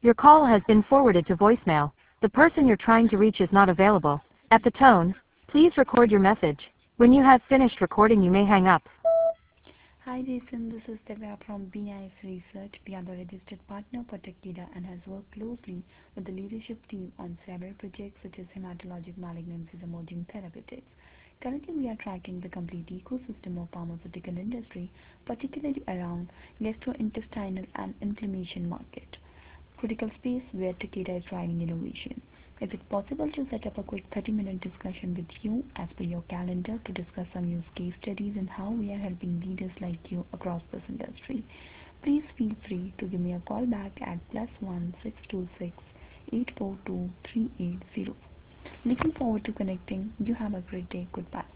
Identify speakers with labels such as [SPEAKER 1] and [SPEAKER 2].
[SPEAKER 1] Your call has been forwarded to voicemail. The person you're trying to reach is not available. At the tone, please record your message. When you have finished recording, you may hang up.
[SPEAKER 2] Hi Jason, this is Divya from BIS Research. We are the registered partner for Takeda and has worked closely with the leadership team on several projects such as hematologic malignancies emerging therapeutics. Currently, we are tracking the complete ecosystem of pharmaceutical industry, particularly around gastrointestinal and inflammation market, critical space where Takeda is driving innovation. Is it possible to set up a quick 30-minute discussion with you as per your calendar to discuss some use case studies and how we are helping leaders like you across this industry? Please feel free to give me a call back at +1 626 842 380. Looking forward to connecting. You have a great day. Goodbye.